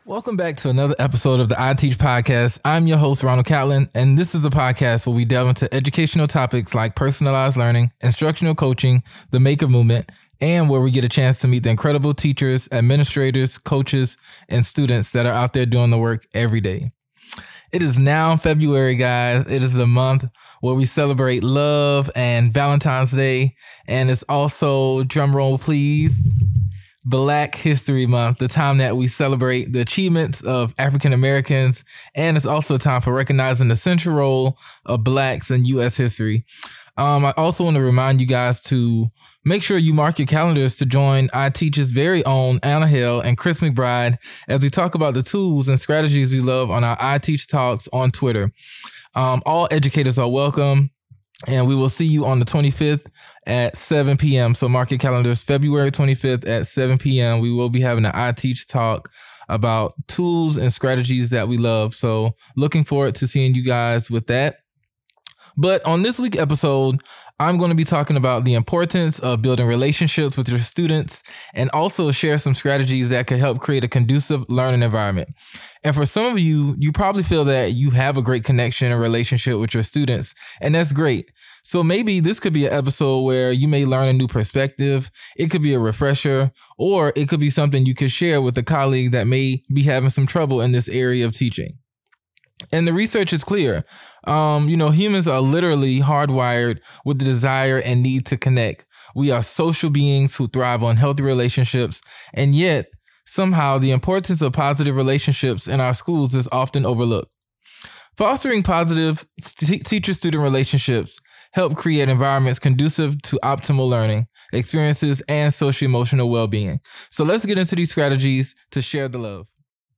Welcome back to another episode of the I Teach podcast. I'm your host, Ronald Catlin, and this is a podcast where we delve into educational topics like personalized learning, instructional coaching, the Maker movement, and where we get a chance to meet the incredible teachers, administrators, coaches, and students that are out there doing the work every day. It is now February, guys. It is the month where we celebrate love and Valentine's Day, and it's also, drumroll please, Black History Month, the time that we celebrate the achievements of African Americans, and it's also a time for recognizing the central role of Blacks in U.S. history. I also want to remind you guys to make sure you mark your calendars to join I Teach's very own Anna Hill and Chris McBride as we talk about the tools and strategies we love on our I Teach Talks on Twitter. All educators are welcome. And we will see you on the 25th at 7 p.m. So mark your calendars, February 25th at 7 p.m. We will be having an I Teach talk about tools and strategies that we love. So looking forward to seeing you guys with that. But on this week's episode, I'm going to be talking about the importance of building relationships with your students and also share some strategies that could help create a conducive learning environment. And for some of you, you probably feel that you have a great connection and relationship with your students, and that's great. So maybe this could be an episode where you may learn a new perspective. It could be a refresher, or it could be something you could share with a colleague that may be having some trouble in this area of teaching. And the research is clear. Humans are literally hardwired with the desire and need to connect. We are social beings who thrive on healthy relationships, and yet somehow the importance of positive relationships in our schools is often overlooked. Fostering positive teacher-student relationships help create environments conducive to optimal learning experiences and social-emotional well-being. So let's get into these strategies to share the love.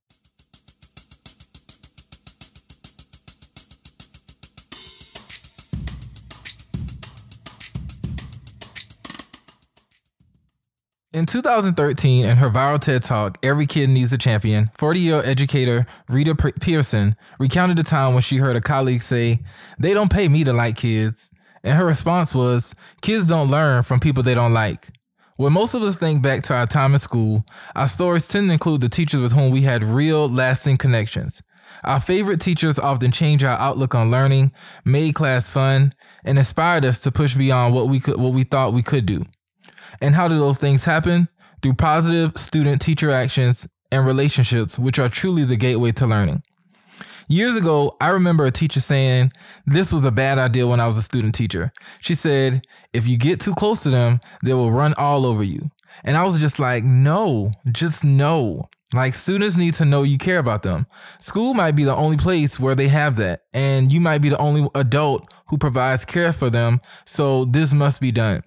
In 2013, in her viral TED Talk, Every Kid Needs a Champion, 40-year-old educator Rita Pearson recounted the time when she heard a colleague say, "They don't pay me to like kids." And her response was, "Kids don't learn from people they don't like." When most of us think back to our time in school, our stories tend to include the teachers with whom we had real, lasting connections. Our favorite teachers often changed our outlook on learning, made class fun, and inspired us to push beyond what we thought we could do. And how do those things happen? Through positive student-teacher actions and relationships, which are truly the gateway to learning. Years ago, I remember a teacher saying, this was a bad idea when I was a student teacher. She said, if you get too close to them, they will run all over you. And I was just like, no, just no. Like, students need to know you care about them. School might be the only place where they have that, and you might be the only adult who provides care for them, so this must be done.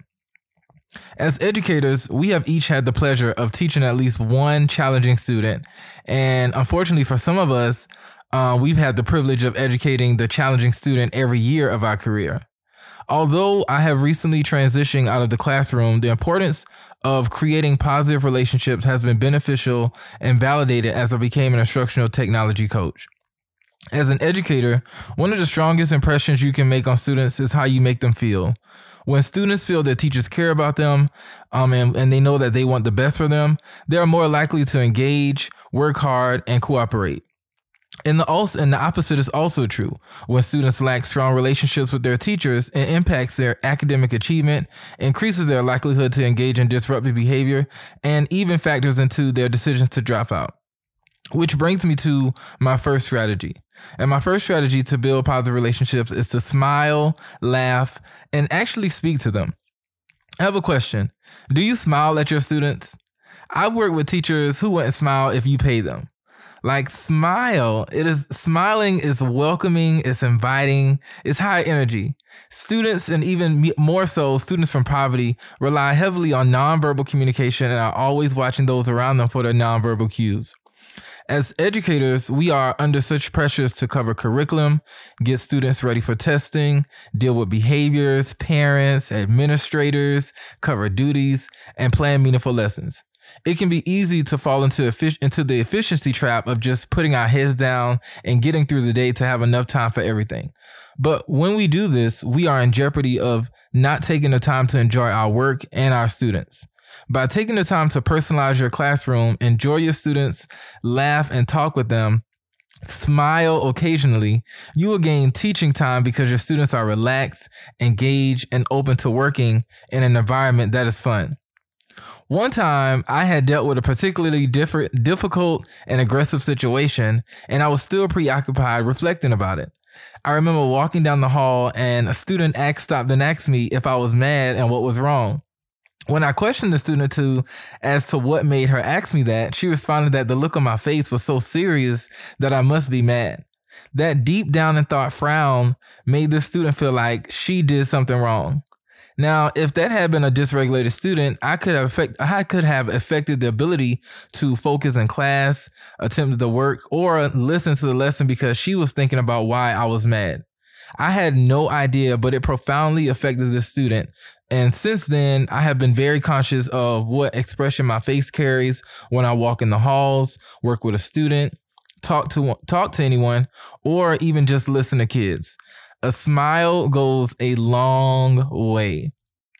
As educators, we have each had the pleasure of teaching at least one challenging student. And unfortunately for some of us, we've had the privilege of educating the challenging student every year of our career. Although I have recently transitioned out of the classroom, the importance of creating positive relationships has been beneficial and validated as I became an instructional technology coach. As an educator, one of the strongest impressions you can make on students is how you make them feel. When students feel that teachers care about them and they know that they want the best for them, they are more likely to engage, work hard, and cooperate. And the opposite is also true. When students lack strong relationships with their teachers, it impacts their academic achievement, increases their likelihood to engage in disruptive behavior, and even factors into their decisions to drop out. Which brings me to my first strategy. And my first strategy to build positive relationships is to smile, laugh, and actually speak to them. I have a question. Do you smile at your students? I've worked with teachers who wouldn't smile if you pay them. Like, smiling is welcoming, it's inviting, it's high energy. Students, and even more so, students from poverty, rely heavily on nonverbal communication and are always watching those around them for their nonverbal cues. As educators, we are under such pressures to cover curriculum, get students ready for testing, deal with behaviors, parents, administrators, cover duties, and plan meaningful lessons. It can be easy to fall into the efficiency trap of just putting our heads down and getting through the day to have enough time for everything. But when we do this, we are in jeopardy of not taking the time to enjoy our work and our students. By taking the time to personalize your classroom, enjoy your students, laugh and talk with them, smile occasionally, you will gain teaching time because your students are relaxed, engaged, and open to working in an environment that is fun. One time, I had dealt with a particularly difficult and aggressive situation, and I was still preoccupied reflecting about it. I remember walking down the hall, and a student stopped and asked me if I was mad and what was wrong. When I questioned the student as to what made her ask me that, she responded that the look on my face was so serious that I must be mad. That deep down in thought frown made the student feel like she did something wrong. Now, if that had been a dysregulated student, I could have affected the ability to focus in class, attempt the work, or listen to the lesson because she was thinking about why I was mad. I had no idea, but it profoundly affected the student. And since then, I have been very conscious of what expression my face carries when I walk in the halls, work with a student, talk to anyone, or even just listen to kids. A smile goes a long way.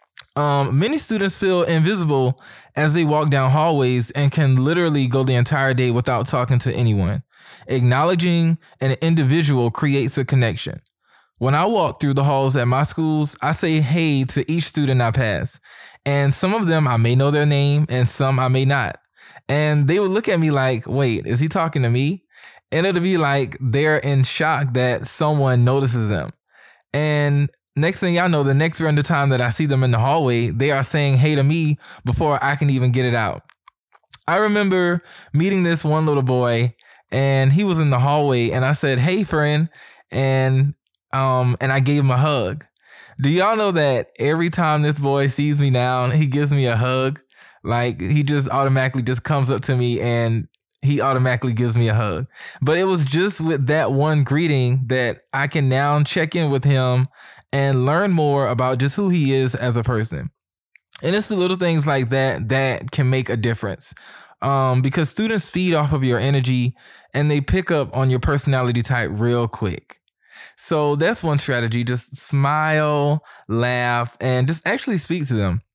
Many students feel invisible as they walk down hallways and can literally go the entire day without talking to anyone. Acknowledging an individual creates a connection. When I walk through the halls at my schools, I say hey to each student I pass. And some of them I may know their name and some I may not. And they would look at me like, wait, is he talking to me? And it'll be like they're in shock that someone notices them. And next thing y'all know, the next random time that I see them in the hallway, they are saying hey to me before I can even get it out. I remember meeting this one little boy, and he was in the hallway, and I said, hey, friend, and I gave him a hug. Do y'all know that every time this boy sees me now, he gives me a hug? Like, he just automatically just comes up to me and he automatically gives me a hug. But it was just with that one greeting that I can now check in with him and learn more about just who he is as a person. And it's the little things like that that can make a difference. Because students feed off of your energy and they pick up on your personality type real quick. So that's one strategy. Just smile, laugh, and just actually speak to them.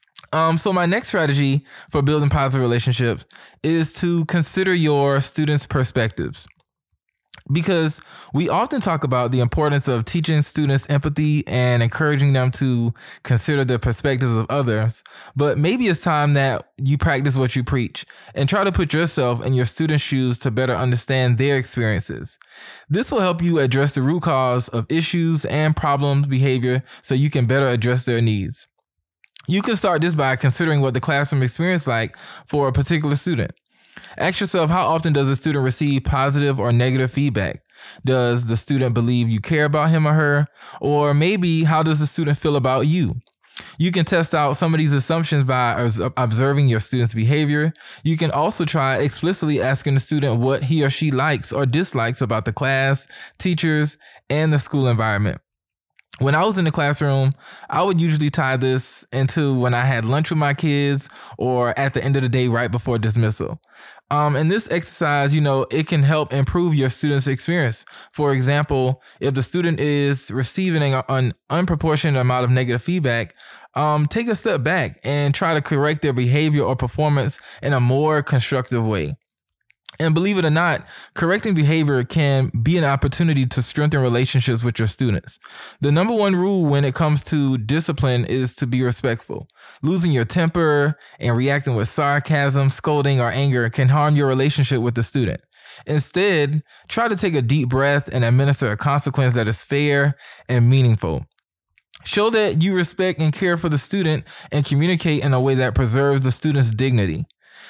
So my next strategy for building positive relationships is to consider your students' perspectives. Because we often talk about the importance of teaching students empathy and encouraging them to consider the perspectives of others. But maybe it's time that you practice what you preach and try to put yourself in your students' shoes to better understand their experiences. This will help you address the root cause of issues and problems behavior so you can better address their needs. You can start this by considering what the classroom experience like for a particular student. Ask yourself, how often does a student receive positive or negative feedback? Does the student believe you care about him or her? Or maybe, how does the student feel about you? You can test out some of these assumptions by observing your student's behavior. You can also try explicitly asking the student what he or she likes or dislikes about the class, teachers, and the school environment. When I was in the classroom, I would usually tie this into when I had lunch with my kids or at the end of the day right before dismissal. And this exercise, it can help improve your student's experience. For example, if the student is receiving an unproportionate amount of negative feedback, take a step back and try to correct their behavior or performance in a more constructive way. And believe it or not, correcting behavior can be an opportunity to strengthen relationships with your students. The number one rule when it comes to discipline is to be respectful. Losing your temper and reacting with sarcasm, scolding, or anger can harm your relationship with the student. Instead, try to take a deep breath and administer a consequence that is fair and meaningful. Show that you respect and care for the student and communicate in a way that preserves the student's dignity.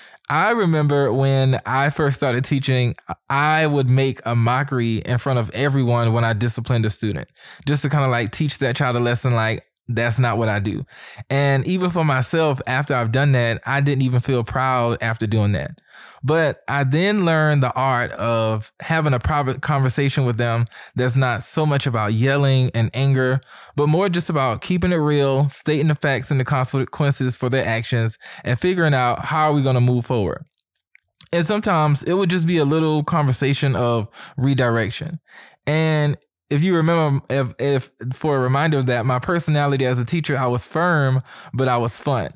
I remember when I first started teaching, I would make a mockery in front of everyone when I disciplined a student, just to kind of teach that child a lesson that's not what I do. And even for myself, after I've done that, I didn't even feel proud after doing that. But I then learned the art of having a private conversation with them that's not so much about yelling and anger, but more just about keeping it real, stating the facts and the consequences for their actions, and figuring out how are we going to move forward. And sometimes it would just be a little conversation of redirection. And if you remember, if for a reminder of that, my personality as a teacher, I was firm, but I was fun.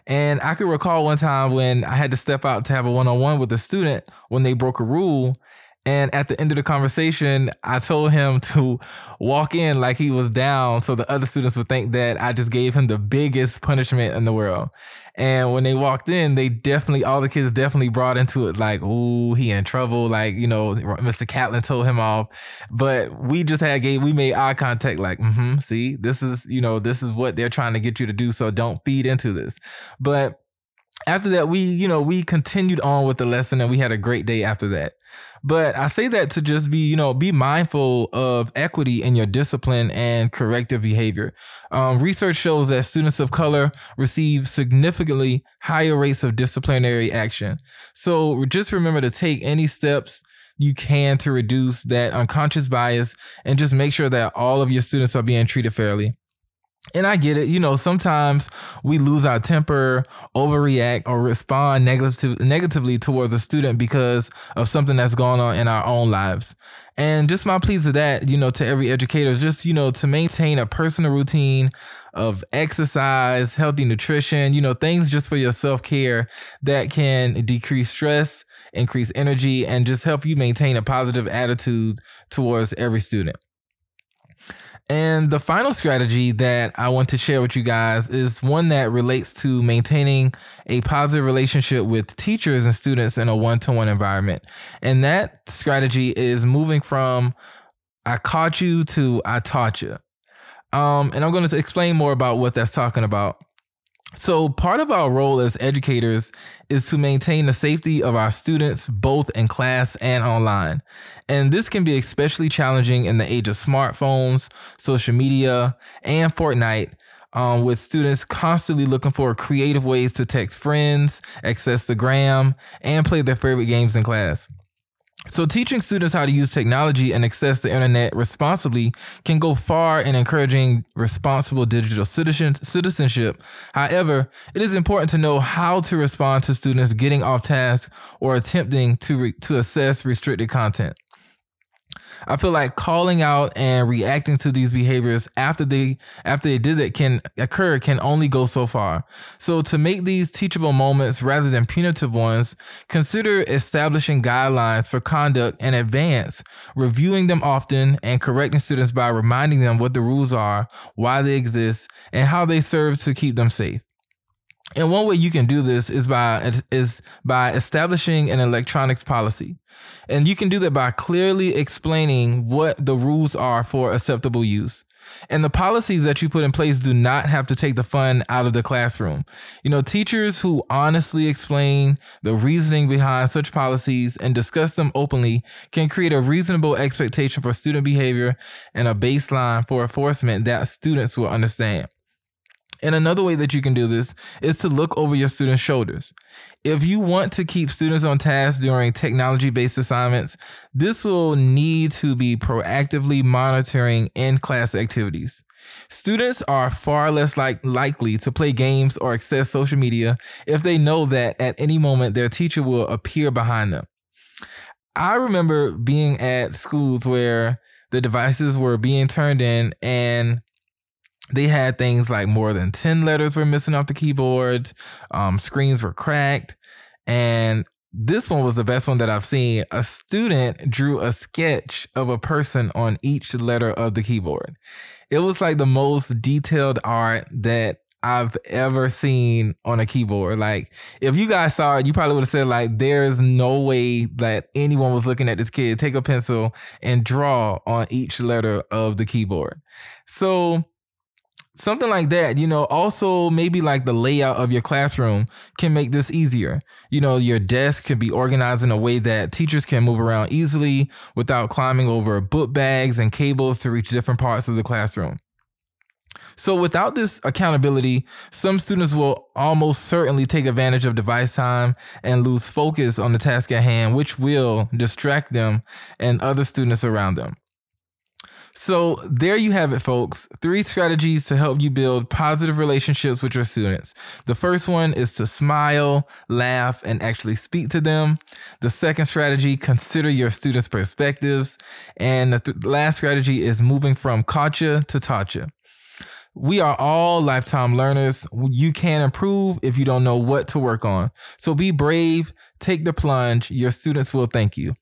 And I could recall one time when I had to step out to have a one-on-one with a student when they broke a rule. And at the end of the conversation, I told him to walk in like he was down so the other students would think that I just gave him the biggest punishment in the world. And when they walked in, all the kids definitely brought into it like, ooh, he in trouble. Like, Mr. Catlin told him off. But we made eye contact like, see, this is what they're trying to get you to do. So don't feed into this. But after that, we continued on with the lesson and we had a great day after that. But I say that to just be mindful of equity in your discipline and corrective behavior. Research shows that students of color receive significantly higher rates of disciplinary action. So just remember to take any steps you can to reduce that unconscious bias and just make sure that all of your students are being treated fairly. And I get it. Sometimes we lose our temper, overreact, or respond negatively towards a student because of something that's going on in our own lives. And just my plea to that, to every educator, just, to maintain a personal routine of exercise, healthy nutrition, things just for your self-care that can decrease stress, increase energy, and just help you maintain a positive attitude towards every student. And the final strategy that I want to share with you guys is one that relates to maintaining a positive relationship with teachers and students in a one-to-one environment. And that strategy is moving from I caught you to I taught you. And I'm going to explain more about what that's talking about. So part of our role as educators is to maintain the safety of our students, both in class and online. And this can be especially challenging in the age of smartphones, social media, and Fortnite, with students constantly looking for creative ways to text friends, access the gram, and play their favorite games in class. So teaching students how to use technology and access the internet responsibly can go far in encouraging responsible digital citizenship. However, it is important to know how to respond to students getting off task or attempting to assess restricted content. I feel like calling out and reacting to these behaviors after they did it can only go so far. So to make these teachable moments rather than punitive ones, consider establishing guidelines for conduct in advance, reviewing them often, and correcting students by reminding them what the rules are, why they exist, and how they serve to keep them safe. And one way you can do this is by establishing an electronics policy. And you can do that by clearly explaining what the rules are for acceptable use. And the policies that you put in place do not have to take the fun out of the classroom. Teachers who honestly explain the reasoning behind such policies and discuss them openly can create a reasonable expectation for student behavior and a baseline for enforcement that students will understand. And another way that you can do this is to look over your students' shoulders. If you want to keep students on task during technology-based assignments, this will need to be proactively monitoring in-class activities. Students are far less likely to play games or access social media if they know that at any moment their teacher will appear behind them. I remember being at schools where the devices were being turned in and they had things like more than 10 letters were missing off the keyboard. Screens were cracked. And this one was the best one that I've seen. A student drew a sketch of a person on each letter of the keyboard. It was like the most detailed art that I've ever seen on a keyboard. Like, if you guys saw it, you probably would have said, like, there's no way that anyone was looking at this kid take a pencil and draw on each letter of the keyboard. So something like that, also maybe like the layout of your classroom can make this easier. Your desk can be organized in a way that teachers can move around easily without climbing over book bags and cables to reach different parts of the classroom. So without this accountability, some students will almost certainly take advantage of device time and lose focus on the task at hand, which will distract them and other students around them. So there you have it, folks. 3 strategies to help you build positive relationships with your students. The first one is to smile, laugh, and actually speak to them. The second strategy, consider your students' perspectives. And the last strategy is moving from caught ya to taught ya. We are all lifetime learners. You can improve if you don't know what to work on. So be brave, take the plunge. Your students will thank you.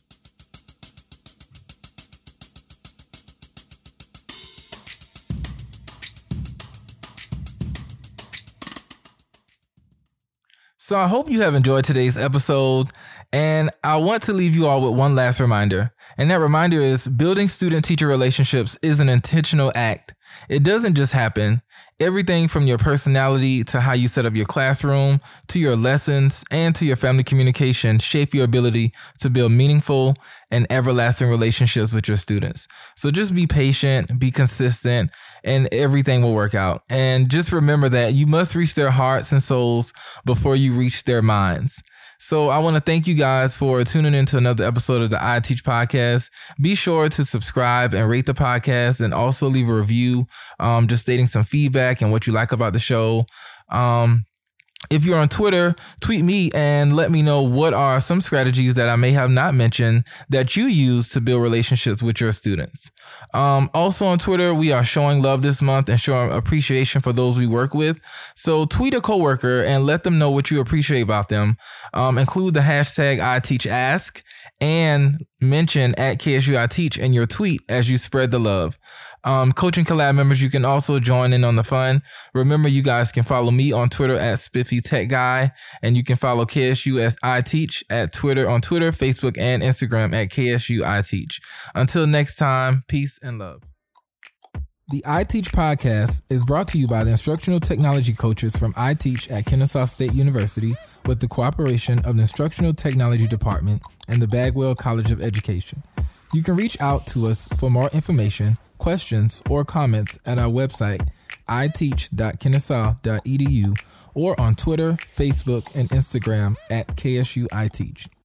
So I hope you have enjoyed today's episode, and I want to leave you all with one last reminder. And that reminder is building student-teacher relationships is an intentional act. It doesn't just happen. Everything from your personality to how you set up your classroom, to your lessons, and to your family communication shape your ability to build meaningful and everlasting relationships with your students. So just be patient, be consistent, and everything will work out. And just remember that you must reach their hearts and souls before you reach their minds. So I want to thank you guys for tuning into another episode of the I Teach podcast. Be sure to subscribe and rate the podcast, and also leave a review, just stating some feedback and what you like about the show. If you're on Twitter, tweet me and let me know what are some strategies that I may have not mentioned that you use to build relationships with your students. Also on Twitter, we are showing love this month and showing appreciation for those we work with. So tweet a coworker and let them know what you appreciate about them. Include the hashtag ITeachAsk and mention at KSU I Teach in your tweet as you spread the love. Coaching Collab members, you can also join in on the fun. Remember, you guys can follow me on Twitter at Spiffy Tech Guy, and you can follow KSU as I Teach on Twitter, Facebook, and Instagram at KSU I Teach. Until next time, peace and love. The I Teach podcast is brought to you by the instructional technology coaches from I Teach at Kennesaw State University with the cooperation of the Instructional Technology Department and the Bagwell College of Education. You can reach out to us for more information, questions, or comments at our website, iteach.kennesaw.edu, or on Twitter, Facebook, and Instagram at KSU I Teach.